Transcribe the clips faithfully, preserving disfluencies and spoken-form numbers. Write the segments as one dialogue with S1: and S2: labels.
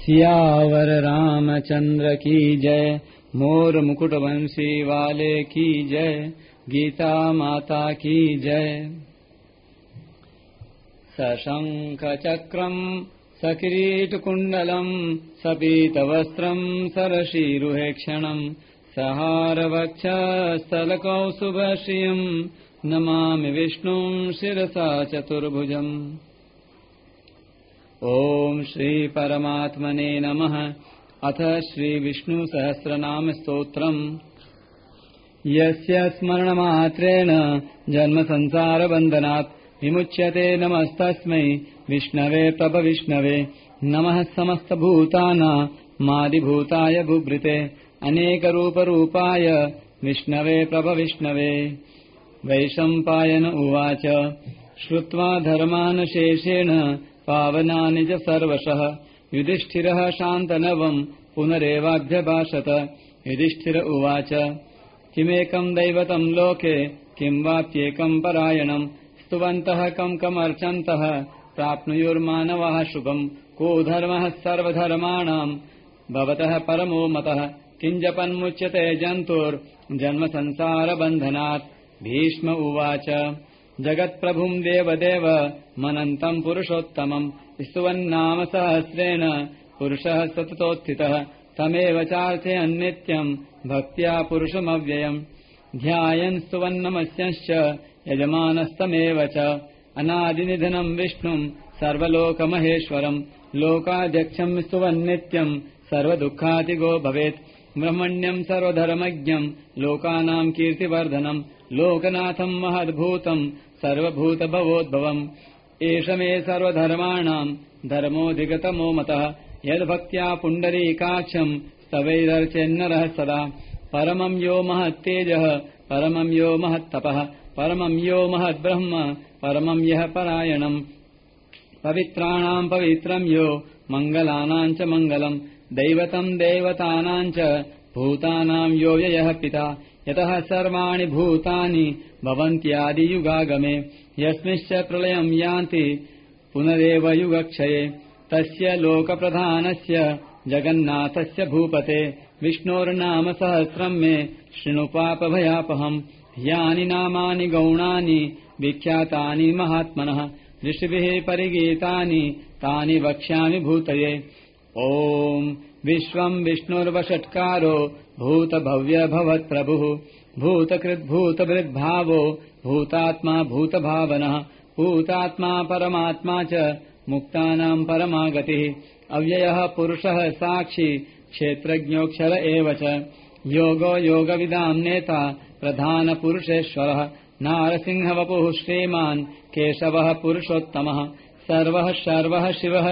S1: सियावर रामचंद्र की जय। मोर मुकुट वंशी वाले की जय। गीता माता की जय। सशंख चक्रम सकिरीटकुण्डलम् सपीतवस्त्रम् सरशीरुहेक्षणम् सहारवक्षस्थलकौसुभश्रियम् नमामि विष्णुम् शिरसा चतुर्भुजम्। ओम श्री परमात्मने नमः। अथ श्री विष्णु सहस्रनाम स्तोत्रम्। यस्य स्मरणमात्रेण जन्म संसार बन्धनात् विमुच्यते नमस्तस्मै विष्णवे प्रभविष्णवे। नमः समस्तभूतानामादिभूताय बुभृते अनेकरूपरूपाय विष्णवे प्रभविष्णवे। वैशम्पायन उवाच श्रुत्वा धर्मानुशेषेण पावनानि च सर्वशः युधिष्ठिरः शान्तनवम् पुनरेवाभ्यभाषत। युधिष्ठिर उवाच किमेकम् दैवतम् लोके किं वाप्येकम् परायणम् स्तुवन्तः कम् कमर्चन्तः प्राप्नुयुर्मानवः शुभम्। को धर्मः सर्वधर्माणाम् भवतः परमो मतः किञ्जपन्मुच्यते जन्तुर्जन्म संसारबन्धनात्। भीष्म उवाच जगत्प्रभुम् देवदेव मनन्तम् पुरुषोत्तमम् स्तुवन्नाम सहस्रेण पुरुषः सततोत्थितः तमेव चार्थयन् नित्यम् भक्त्या पुरुषमव्ययम्। ध्यायन् स्तुवन्नमस्यश्च यजमानस्तमेव च अनादिनिधनम् विष्णुम् सर्वलोकमहेश्वरम् लोकाध्यक्षम् स्तुवन्नित्यम् सर्वदुःखातिगो भवेत्। ब्रह्मण्यम् सर्वधर्मज्ञम् लोकानाम् कीर्तिवर्धनम् लोकनाथम् महद्भूतम् सर्वभूतभवोद्भवम्। एष मे सर्वधर्माणाम् धर्मोऽधिगतमो मतः यद्भक्त्या पुण्डरीकाक्षम् स्तवैरर्चेन्नरः सदा। परमम् यो महत्तेजः परमम् यो महत्तपः परमम् यो महद्ब्रह्म परमम् यः परायणम्। पवित्राणाम् पवित्रम् यो मङ्गलानाम् च मङ्गलम् दैवतम् देवतानाम् च भूतानाम् यो यः पिता यतः सर्वाणि भूतानि भवन्त्यादियुगागमे। यस्मिश्च प्रलयम् यान्ति पुनरेव युगक्षये तस्य लोकप्रधानस्य जगन्नाथस्य भूपते विष्णोर्नाम सहस्रम् मे शृणु पापभयापहम्। यानि नामानि गौणानि विख्यातानि महात्मनः ऋषिभिः परिगीतानि तानि वक्ष्यामि भूतये। ओम विश्वम् विष्णुर्वषट्कारो भूतभव्य भवत्प्रभुः भूतकृद्भूतभृद्भावो भूतात्मा भूतभावनः भूतात्मा परमात्मा च मुक्तानाम् परमागतिः। अव्ययः पुरुषः साक्षी क्षेत्रज्ञोऽक्षर एव च योगो योगविदाम् नेता प्रधानपुरुषेश्वरः नारसिंहवपुः श्रीमान् केशवः पुरुषोत्तमः सर्वः शर्वः शिवः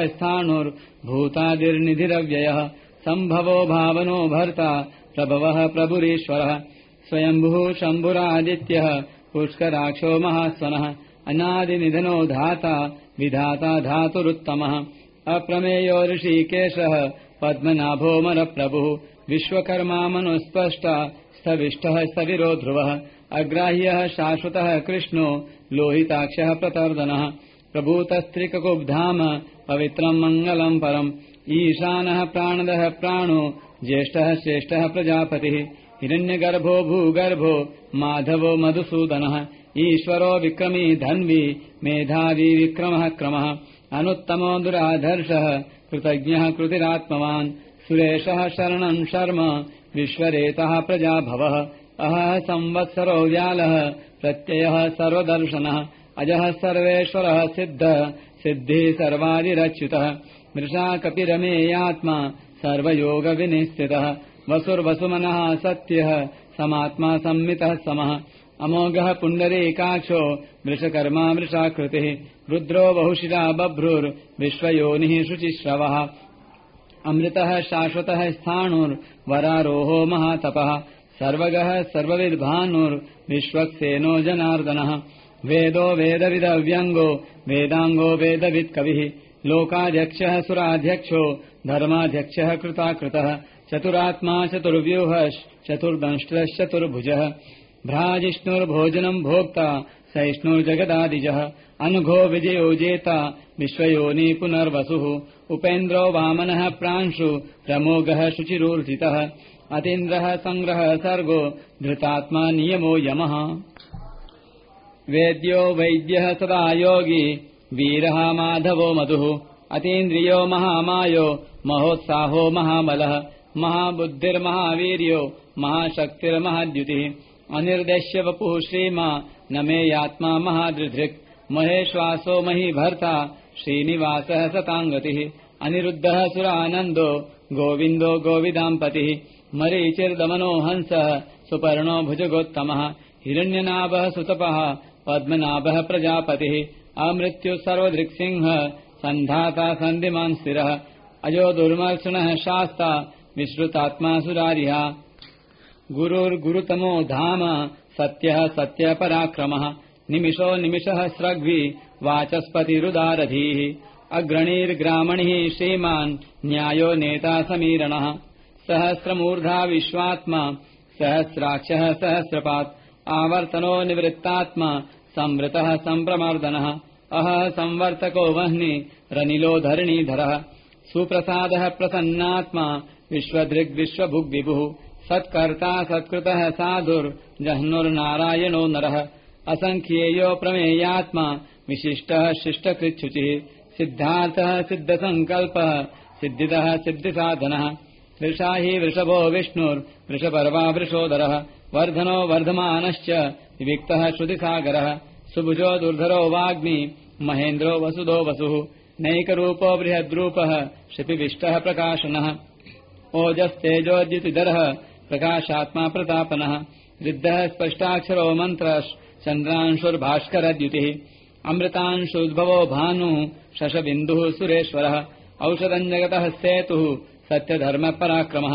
S1: स्थाणुर्भूतादिर्निधिरव्ययः सम्भवो भावनो भर्ता प्रभवः प्रभुरीश्वरः स्वयम्भुः शम्भुरादित्यः पुष्कराक्षो महास्वनः अनादिनिधनो धाता विधाता धातुरुत्तमः अप्रमेयो ऋषिकेशः पद्मनाभोमरप्रभुः विश्वकर्मा मनुस्पष्टा स्थविष्ठः स्थविरो ध्रुवः अग्राह्यः शाश्वतः कृष्णो लोहिताक्षः प्रतर्दनः प्रभूतस्त्रिककुब्धाम पवित्रम् मङ्गलम् परम् ईशानः प्राणदः प्राणो ज्येष्ठः श्रेष्ठः प्रजापतिः हिरण्यगर्भो भूगर्भो माधवो मधुसूदनः ईश्वरो विक्रमी धन्वी मेधावी विक्रमः क्रमः अनुत्तमो दुराधर्षः कृतज्ञः कृतिरात्मवान् सुरेशः शरणम् शर्म विश्वरेतः प्रजाभवः अहः संवत्सरो व्यालः प्रत्ययः सर्वदर्शनः अजः सर्वेश्वरः सिद्धः सिद्धिः सर्वादिरच्युतः मृषा कपिरमेयात्मा सर्वयोगविनिश्चितः वसुर्वसुमनः सत्यः समात्मा संमितः समः अमोघः पुण्डरीकाक्षो वृषकर्मा वृषाकृतिः रुद्रो बहुशिरा बभ्रुर्विश्वयोनिः शुचिश्रवः अमृतः शाश्वतः स्थाणुर्वरारोहो महातपः सर्वगः सर्वविद्भानुर्विश्वक्सेनो जनार्दनः वेदो वेदविदव्यङ्गो वेदाङ्गो वेदवित्कविः लोकाध्यक्षः सुराध्यक्षो धर्माध्यक्षः कृताकृतः चतुरात्मा चतुर्व्यूहः चतुर्दंष्ट्रश्चतुर्भुजः भ्राजिष्णुर्भोजनम् भोक्ता सहिष्णुर्जगदादिजः अनघो विजयो जेता विश्वयोनि पुनर्वसुः उपेन्द्रो वामनः प्रांशु प्रमोघः शुचिरूर्जितः अतीन्द्रः संग्रह सर्गो धृतात्मा नियमो यमः वेद्यो वैद्यः सदा योगी वीरः माधवो मधुः अतीन्द्रियो महामायो महोत्साहो महाबलः महाबुद्धिर्महावीर्यो महाशक्तिर्महाद्युतिः अनिर्देश्य वपुः श्रीमा न मे यात्मा महादृधृक् महेश्वासो महीभर्ता श्रीनिवासः सताङ्गतिः अनिरुद्धः सुरानन्दो गोविन्दो गोविदाम्पतिः मरीचिर्दमनो हंसः सुपर्णो भुजगोत्तमः हिरण्यनाभः सुतपः पद्मनाभः प्रजापतिः अमृत्युः सर्वदृक्सिंहः सन्धाता सन्धिमान् स्थिरः अजो दुर्मर्षणः शास्ता विश्रुतात्मा सुरारिः गुरुर्गुरुतमो धाम सत्यः सत्यपराक्रमः निमिषो निमिषः स्रग्वी वाचस्पतिरुदारधीः अग्रणीर्ग्रामणिः श्रीमान् न्यायो नेता समीरणः सहस्रमूर्धा विश्वात्मा सहस्राक्षः सहस्रपात् आवर्तनो निवृत्तात्मा संवृतः सम्प्रमर्दनः अहः संवर्तको वह्नि रनिलो धरणीधरः सुप्रसादः प्रसन्नात्मा विश्वदृग्विश्वभुग्विभुः सत्कर्ता सत्कृतः साधुर्जह्नुर्नारायणो नरः असंख्येयो प्रमेयात्मा विशिष्टः शिष्टकृच्छुचिः सिद्धार्थः सिद्धसङ्कल्पः सिद्धिदः सिद्धिसाधनः वृषा हि वृषभो विष्णुर्वृषपर्वा वृषोदरः वर्धनो वर्धमानश्च विविक्तः श्रुतिसागरः सुभुजो दुर्धरो वाग्मी महेन्द्रो वसुदो वसुः नैकरूपो बृहद्रूपः शिपिविष्टः प्रकाशनः ओजस्तेजोद्युतिधरः प्रकाशात्मा प्रतापनः रिद्धः स्पष्टाक्षरो मन्त्रः चन्द्रांशुर्भास्करद्युतिः अमृतांशुद्भवो भानुः शशबिन्दुः सुरेश्वरः औषधम् जगतः सेतुः सत्यधर्मपराक्रमः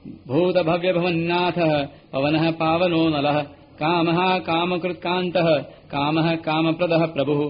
S1: भूतभव्यभवन्नाथः पवनः पावनो नलः कामः कामकृत्कान्तः कामः कामप्रदः प्रभुः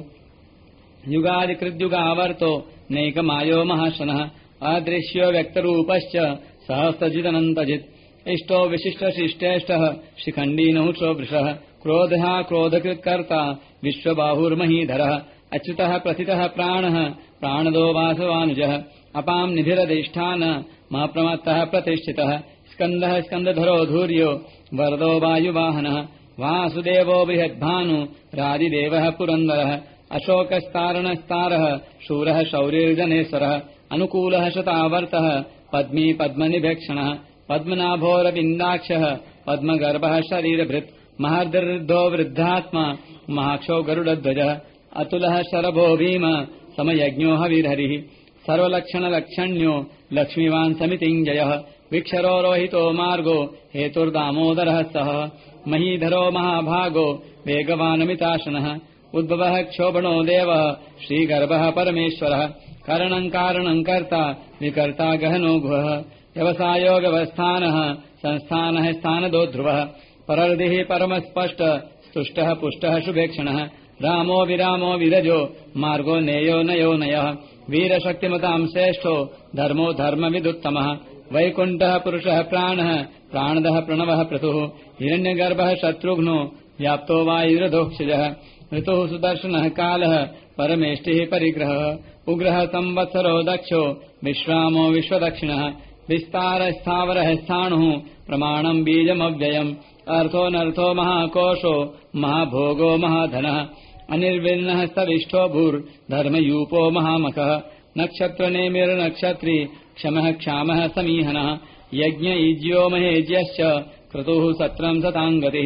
S1: युगादिकृद्युगावर्तो नैकमायो महाशनः अदृश्यो व्यक्तरूपश्च सहस्रजिदनन्तजित् इष्टो विशिष्टशिष्टेष्टः शिखण्डी नहुषो वृषः क्रोधः क्रोधकृत्कर्ता विश्वबाहुर्महीधरः अच्युतः प्रथितः प्राणः प्राणदो वासवानुजः अपां निधिरधिष्ठान महप्रमत्तः प्रतिष्ठितः स्कन्दः स्कन्दधरो धूर्यो वरदो वायुवाहनः वासुदेवो बृहद्भानु रादिदेवः पुरन्दरः अशोकस्तारणस्तारः शूरः शौर्यर्जनेश्वरः अनुकूलः शतावर्तः पद्मी पद्मनिभेक्षणः पद्मनाभोरविन्दाक्षः पद्मगर्भः शरीरभृत् महर्दर्द्धो वृद्धात्मा महाक्षो गरुडध्वजः अतुलः शरभो भीम समयज्ञो हविर्हरिः सर्वलक्षणलक्षण्यो लक्ष्मीवान् समितिञ्जयः विक्षरो रोहितो मार्गो हेतुर्दामोदरः सः महीधरो महाभागो वेगवानमिताशनः उद्भवः क्षोभणो देवः श्रीगर्भः परमेश्वरः कारणं कारणं कर्ता विकर्ता गहनो गुहः व्यवसायो व्यवस्थानः संस्थानः स्थानदो ध्रुवः परर्दिः परमस्पष्ट स्तुष्टः पुष्टः शुभेक्षणः रामो विरामो विरजो मार्गो नेयो नयो नयः वीरशक्तिमतां श्रेष्ठो धर्मो धर्मविदुत्तमः वैकुण्ठः पुरुषः प्राणः प्राणदः प्रणवः क्रतुः हिरण्यगर्भः शत्रुघ्नो व्याप्तो वायुरधोक्षजः ऋतुः सुदर्शनः कालः परमेष्टिः परिग्रहः उग्रः संवत्सरो दक्षो विश्रामो विश्वदक्षिणः विस्तारस्थावरः स्थाणुः प्रमाणम् बीजमव्ययम् अर्थोऽनर्थो महाकोशो महाभोगो महाधनः अनिर्विण्णः स्तविष्ठो भूर्धर्मयूपो महामखः नक्षत्रनेमिर्नक्षत्री क्षमः क्षामः समीहनः यज्ञ ईज्यो महेज्यश्च क्रतुः सत्रम् सताङ्गतिः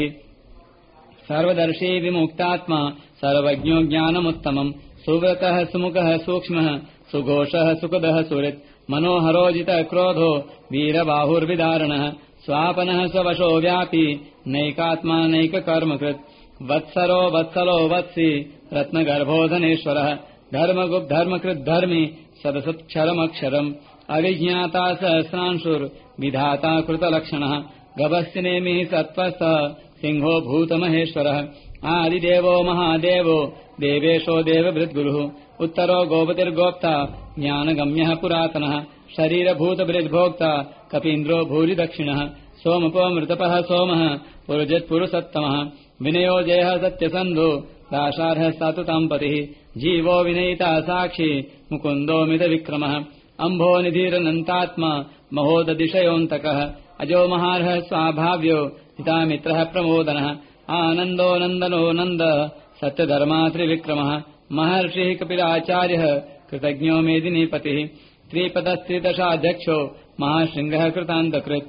S1: सर्वदर्शी विमुक्तात्मा सर्वज्ञो ज्ञानमुत्तमम् सुव्रतः सुमुखः सूक्ष्मः सुघोषः सुखदः सुहृत् मनोहरोजितः क्रोधो वीरबाहुर्विदारणः स्वापनः स्ववशो व्यापी नैकात्मा नैककर्मकृत् वत्सरो वत्सलो वत्सी रत्नगर्भो धनेश्वरः धर्मगुप् धर्मकृद्धर्मी सदसत्क्षरमक्षरम् अविज्ञाता सहस्रांशुर्विधाता कृतलक्षणः गभस्तिनेमिः सत्त्वस्थः सिंहो भूतमहेश्वरः आदिदेवो महादेवो देवेशो देवभृद्गुरुः उत्तरो गोपतिर्गोप्ता ज्ञानगम्यः पुरातनः शरीरभूतभृद्भोक्ता कपीन्द्रो भूरिदक्षिणः सोमपो मृतपः सोमः पुरुजित्पुरुषोत्तमः विनयो जयः सत्यसन्धो दाशार्ह सातुतां पतिः जीवो विनयिता साक्षी मुकुन्दो मितविक्रमः अम्भो निधिरनन्तात्मा महोदधिशयोऽन्तकः अजो महार्हः स्वाभाव्यो हितामित्रः प्रमोदनः आनन्दो नन्दनो नन्द सत्यधर्मा त्रिविक्रमः महर्षिः कपिलाचार्यः कृतज्ञो मेदिनीपतिः त्रिपदस्त्रिदशाध्यक्षो महाशृङ्गः कृतान्तकृत्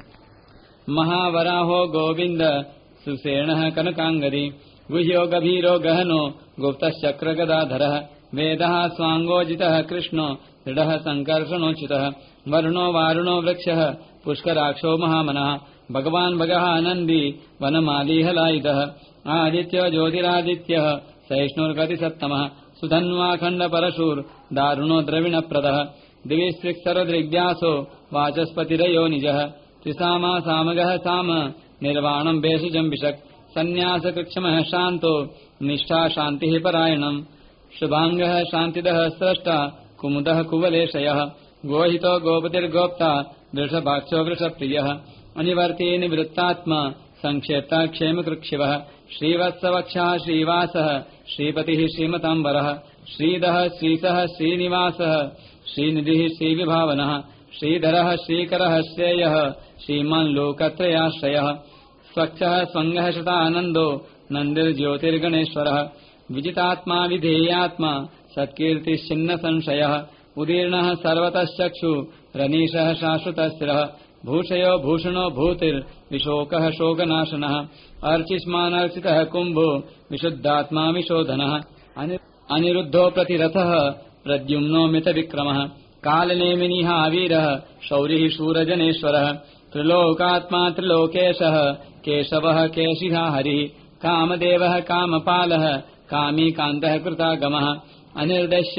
S1: महावराहो गोविन्द सुसेनः कनकाङ्गदी गुह्यो गभीरो गहनो गुप्तश्चक्रगदाधरः वेदः स्वाङ्गोजितः कृष्णो दृढः सङ्कर्षणोच्युतः वरुणो वारुणो वृक्षः पुष्कराक्षो महामनः भगवान् भगः नन्दी वनमालीहलायुधः आदित्यो ज्योतिरादित्यः सहिष्णुर्गतिसत्तमः सुधन्वाखण्डपरशुर् दारुणो द्रविणप्रदः दिविस्त्रिक्सरदृग्व्यासो वाचस्पतिरयो निजः त्रिसामा सामगः साम निर्वाणम् भेषजम्बिषक् सन्न्यासकृक्षमः शान्तो निष्ठा शान्तिः परायणम् शुभाङ्गः शान्तिदः स्रष्टा कुमुदः कुवलेशयः गोहितो गोपतिर्गोप्ता वृषभाक्षो वृषप्रियः अनिवर्ती निवृत्तात्मा संक्षेप्ता क्षेमकृक्षिवः श्रीवत्सवक्षः श्रीवासः श्रीपतिः श्रीमताम्बरः श्रीदः श्रीसः श्रीनिवासः श्रीनिधिः श्रीविभावनः श्रीधरः श्रीकरः श्रेयः श्रीमान् लोकत्रयाश्रयः स्वच्छः स्वङ्गः शतानन्दो नन्दिर्ज्योतिर्गणेश्वरः विजितात्मा विधेयात्मा सत्कीर्तिश्चिन्न संशयः उदीर्णः सर्वतश्चक्षु रनीशः शाश्वतस्थिरः भूषयो भूषणो भूतिर्विशोकः शोकनाशनः अर्चिष्मानर्चितः कुम्भो विशुद्धात्मा विशोधनः अनिरुद्धो प्रतिरथः प्रद्युम्नो मितविक्रमः कालनेमिनिः वीरः शौरिः शूरजनेश्वरः त्रिलोकात्मा त्रिलोकेशः केशवः केशिहा हरिः कामदेवः कामपालः कामी कान्तः कृतागमः अनिर्देश्य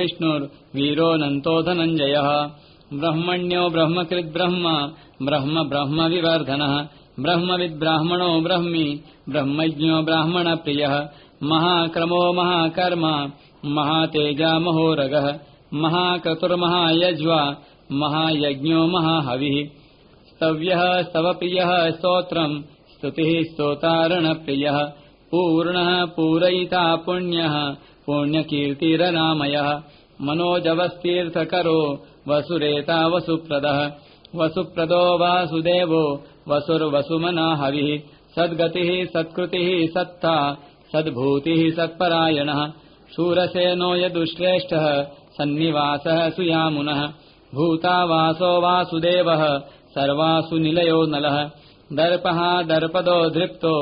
S1: वपुर्विष्णुर्वीरोऽनन्तो धनञ्जयः ब्रह्मण्यो ब्रह्मकृद्ब्रह्म ब्रह्म ब्रह्म विवर्धनः ब्रह्मविद्ब्राह्मणो ब्रह्मी ब्रह्मज्ञो ब्राह्मणप्रियः महाक्रमो महाकर्म महातेजा महोरगः महाक्रतुर्महायज्वा महायज्ञो महाहविः स्तव्यः स्तवप्रियः स्तोत्रम् स्तुतिः स्तोतारणप्रियः पूर्णः पूरयिता पुण्यः पुण्यकीर्तिरनामयः मनोजवस्तीर्थकरो वसुरेता वसुप्रदः वसुप्रदो वासुदेवो वसुर्वसुमना हविः सद्गतिः सत्कृतिः सत्ता सद्भूतिः सत्परायणः शूरसेनो यदुश्रेष्ठः सन्निवासः सुयामुनः भूतावासो वासुदेवः सर्वासु निलयो नलः दर्पः दर्पदो धृप्तो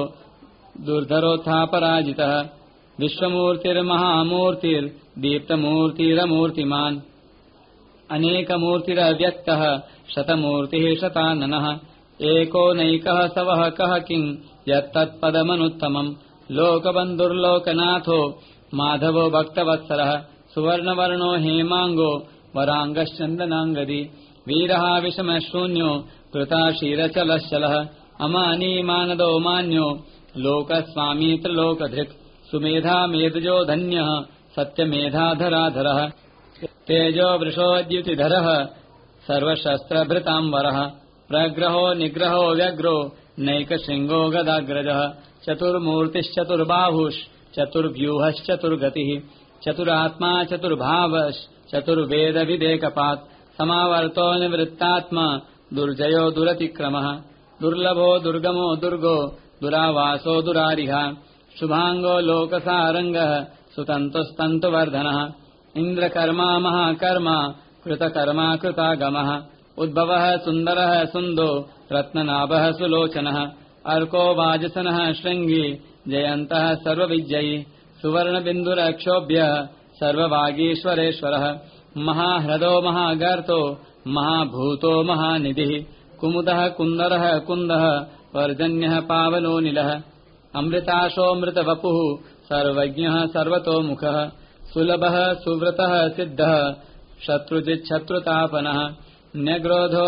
S1: दुर्धरोत्थापराजितः विश्वमूर्तिर्महामूर्तिर्दीप्तमूर्तिरमूर्तिमान् अनेकमूर्तिरव्यक्तः शतमूर्तिः शताननः एको नैकः सवः कः किं यत्तत्पदमनुत्तमम् लोकबन्धुर्लोकनाथो माधवो भक्तवत्सलः सुवर्णवर्णो हेमाङ्गो वराङ्गश्चन्दनाङ्गदी वीरः विषमशून्यो कृताशीरचलश्चलः अमानी मानदो मान्यो लोकस्वामी त्रिलोकधृक् सुमेधा मेधजो धन्यः सत्यमेधाधराधरः तेजो वृषोद्युतिधरः सर्वशस्त्रभृताम्बरः प्रग्रहो निग्रहो व्यग्रो नैकशृङ्गो गदाग्रजः चतुर्मूर्तिश्चतुर्बाहुश्चतुर्व्यूहश्चतुर्गतिः चतुरात्मा चतुर्भावश्चतुर्वेदविदेकपात् समावर्तो निवृत्तात्मा दुर्जयो दुरतिक्रमः दुर्लभो दुर्गमो दुर्गो दुरावासो दुरारिहा शुभाङ्गो लोकसारङ्गः सुतन्तुस्तन्तुवर्धनः इन्द्रकर्मा महाकर्मा कृतकर्मा कृतागमः उद्भवः सुन्दरः सुन्दो रत्ननाभः सुलोचनः अर्को वाजसनः शृङ्गी जयन्तः सर्वविजयी सुवर्णबिन्दुरक्षोभ्यः सर्ववागीश्वरेश्वरः महाह्रदो महागर्तो महाभूतो महानिधिः कुमुदः कुन्दरः कुन्दः पर्जन्यः पावनोनिलः अमृताशोऽमृतवपुः सर्वज्ञः सर्वतोमुखः सुलभः सुव्रतः सिद्धः शत्रुजिच्छत्रुतापनः न्यग्रोधो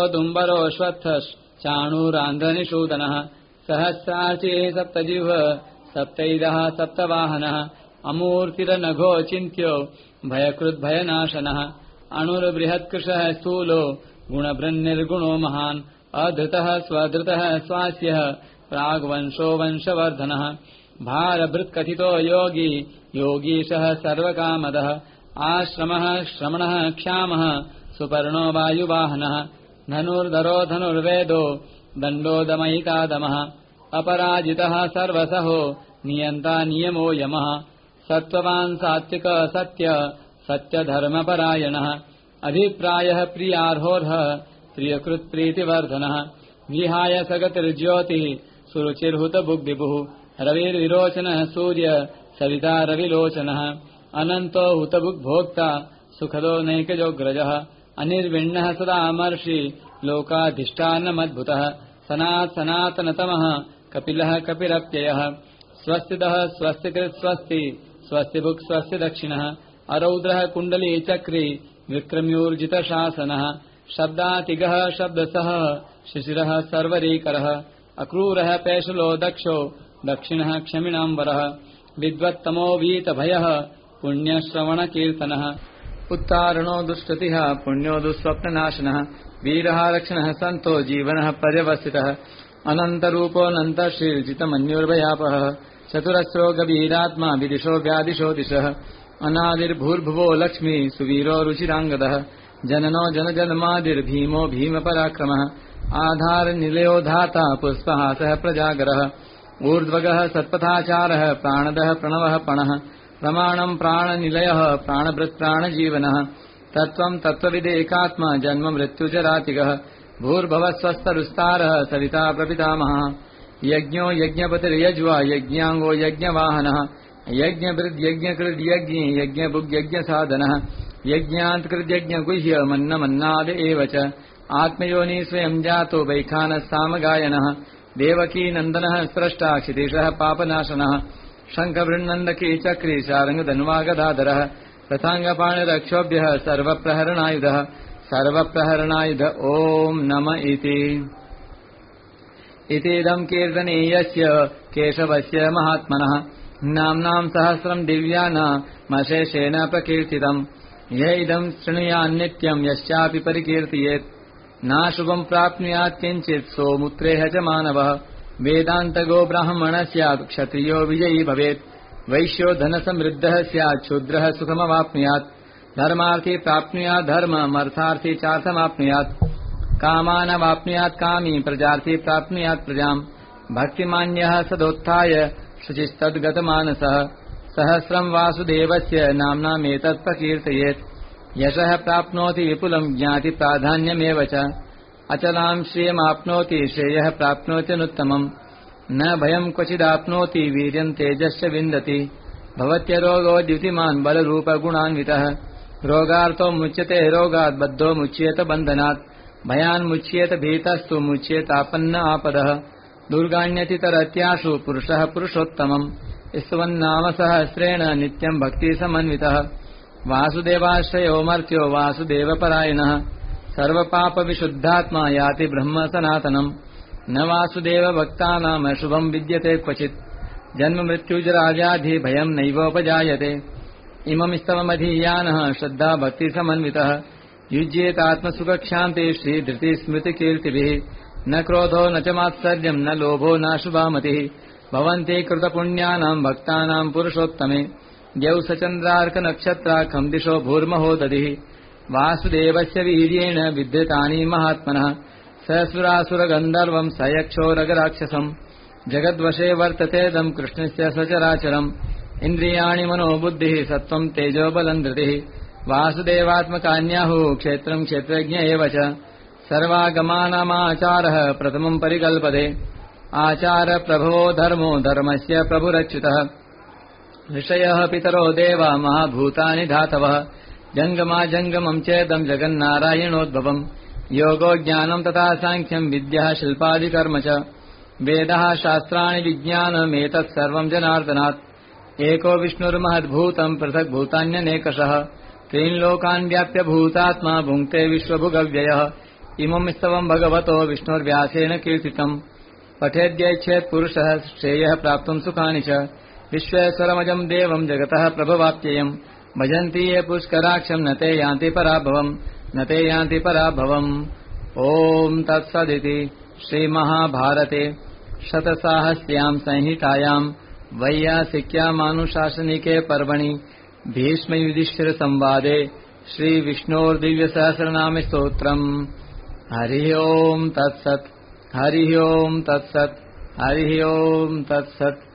S1: दुम्बरोऽश्वत्थश्चाणूरान्ध्रनिषूदनः सहस्रार्ची सप्तजिह्वः सप्तैदः सप्तवाहनः अमूर्तिरनघो चिन्त्यो भयकृद्भयनाशनः अणुर्बृहत्कृशः स्थूलो गुणभृन्निर्गुणो महान् अधृतः स्वधृतः स्वास्यः प्राग्वंशो वंशवर्धनः भारभृत्कथितो योगी योगीशः सर्वकामदः आश्रमः श्रमणः क्षामः सुपर्णो वायुवाहनः धनुर्धरो धनुर्वेदो दण्डो दमयितादमः अपराजितः सर्वसहो नियन्ता नियमो यमः सत्त्ववान् सात्विक सत्य सत्यधर्मपरायणः अभिप्रायः प्रियार्होर्ह प्रियकृत्प्रीतिवर्धनः विहाय सगतिर्ज्योतिः सुरुचिर्हुतभुग्विभुः रविर्विरोचनः सूर्य सविता रविलोचनः अनन्तो हुतभुग्भोक्ता सुखदो नैकजोग्रजः अनिर्विण्णः सदामर्षि लोकाधिष्ठानमद्भुतः सनात् सनातनतमः कपिलः कपिरप्ययः स्वस्तिदः स्वस्तिकृत् स्वस्ति स्वस्तिभुक् स्वस्ति दक्षिणः अरौद्रः कुण्डली चक्री विक्रम्यूर्जितशासनः शब्दातिगः शब्दसः शिशिरः सर्वरीकरः अक्रूरः पेशलो दक्षो दक्षिणः क्षमिणाम्बरः विद्वत्तमो वीतभयः पुण्यश्रवणकीर्तनः उत्तारणो दुष्टतिः पुण्यो दुःस्वप्ननाशनः वीरः रक्षणः सन्तो जीवनः पर्यवसितः अनन्तरूपोऽनन्तश्रीर्जितमन्युर्भयापहः चतुरस्रो गभीरात्मा विदिशो व्यादिशो दिशः अनादिर्भूर्भुवो लक्ष्मी सुवीरो रुचिराङ्गदः जननो जनजन्मादिर्भीमो भीमपराक्रमः आधारनिलयो धाता पुष्पहासः प्रजागरः ऊर्ध्वगः सत्पथाचारः प्राणदः प्रणवः पणः प्रमाणम् प्राणनिलयः प्राणभृत्प्राणजीवनः तत्त्वम् तत्त्वविदेकात्मा जन्म मृत्युजरातिगः भूर्भवस्वस्तरुस्तारः सविता प्रपितामहः यज्ञो यज्ञपतिर्यज्वा यज्ञाङ्गो यज्ञवाहनः यज्ञभृद्यज्ञकृद्यज्ञे यज्ञभुग्यज्ञसाधनः यज्ञान्तकृद्यज्ञगुह्य मन्नमन्नाद एव च आत्मयोनि स्वयं जातो वैखानः सामगायनः देवकी नन्दनः स्रष्टा क्षितीशः पापनाशनः शङ्खवृन्नन्दकी चक्री शार्ङ्गधन्वागदाधरः रथाङ्गपाणिरक्षोभ्यः सर्वप्रहरणायुधः सर्वप्रहरणायुध ॐ नम इति इतीदम् कीर्तनीयस्य केशवस्य महात्मनः नाम्नाम् सहस्रम् दिव्यानामशेषेण प्रकीर्तितम् य इदम् शृणुयान्नित्यम् यश्चापि परिकीर्तयेत् नाशुभम् प्राप्नुयात् किञ्चित् सोमुत्रेह च मानवः वेदान्तगो ब्राह्मणः स्यात् क्षत्रियो विजयी भवेत् वैश्यो धनसमृद्धः स्यात् शूद्रः सुखमवाप्नुयात् धर्मार्थी प्राप्नुयात् धर्ममर्थार्थी चार्थमाप्नुयात् कामानवाप्नुयात् कामी प्रजार्थी प्राप्नुयात् प्रजाम् भक्तिमान्यः सदोत्थाय शुचिस्तद्गतमानसः सहस्रम् वासुदेवस्य नाम्नामेतत् प्रकीर्तयेत् यशः प्राप्नोति विपुलम् ज्ञाति प्राधान्यमेव च अचलाम् श्रियमाप्नोति श्रेयः प्राप्नोत्यनुत्तमम् न भयम् क्वचिदाप्नोति वीर्यम् तेजश्च विन्दति भवत्यरोगो द्युतिमान् बलरूपगुणान्वितः रोगार्थो मुच्यते रोगात् बद्धो मुच्येत बन्धनात् भयान्मुच्येत भीतस्तु मुच्येतापन्न आपदः दुर्गाण्यतितरत्याशु पुरुषः पुरुषोत्तमम् स्तवन्नाम सहस्रेण नित्यम् भक्तिसमन्वितः वासुदेवाश्रयो मर्त्यो वासुदेवपरायणः सर्वपापविशुद्धात्मा याति ब्रह्म सनातनम् न वासुदेवभक्तानाम् अशुभम् विद्यते क्वचित् जन्म मृत्युजराव्याधि भयम् नैवोपजायते इमम् स्तवमधीयानः श्रद्धा भक्तिसमन्वितः युज्येतात्मसुखक्षान्ति श्रीधृतिस्मृतिकीर्तिभिः न क्रोधो न च मात्सर्यम् न लोभो नाशुभामतिः भवन्ति कृतपुण्यानाम् भक्तानाम् पुरुषोत्तमे द्यौसचन्द्रार्कनक्षत्राखम् दिशो भूर्महो दधिः वासुदेवस्य वीर्येण विद्यतानि महात्मनः सहस्रासुरगन्धर्वम् स यक्षोरगराक्षसम् जगद्वशे वर्ततेदम् कृष्णस्य सचराचरम् इन्द्रियाणि मनोबुद्धिः सत्त्वम् तेजो बलम् धृतिः वासुदेवात्मकान्याहुः क्षेत्रम् क्षेत्रज्ञ एव च सर्वागमानामाचारः प्रथमम् परिकल्पते आचार प्रभवो धर्मो धर्मस्य प्रभुरच्युतः ऋषयः पितरो देवा महाभूतानि धातवः जङ्गमा जङ्गमम् चेदम् जगन्नारायणोद्भवम् योगो ज्ञानम् तथा साङ्ख्यम् विद्यः शिल्पादिकर्म च वेदः शास्त्राणि विज्ञानमेतत् सर्वम् जनार्दनात् एको विष्णुर्महद्भूतम् पृथग्भूतान्यनेकशः त्रीन् लोकान् व्याप्य भूतात्मा भुङ्क्ते विश्वभुगव्ययः इमम् स्तवम् भगवतो विष्णुर्व्यासेन कीर्तितम् पठेद्यैच्छेत् पुरुषः श्रेयः प्राप्तुम् सुखानि च विश्वेश्वरमजम् देवम् जगतः प्रभवाप्ययम् भजन्ति ये पुष्कराक्षम् न ते यान्ति पराभवम् न ते यान्ति पराभवम् ॐ तत्सदिति श्रीमहाभारते शतसाहस्र्याम् संहितायाम् वैयासिक्यामानुशासनिके पर्वणि भीष्म युधिष्ठिर संवादे श्री विष्णोर्दिव्य सहस्रनाम स्तोत्रम्। हरि ओम तत्सत्। हरि ओम तत्सत्। हरि ओम तत्सत्।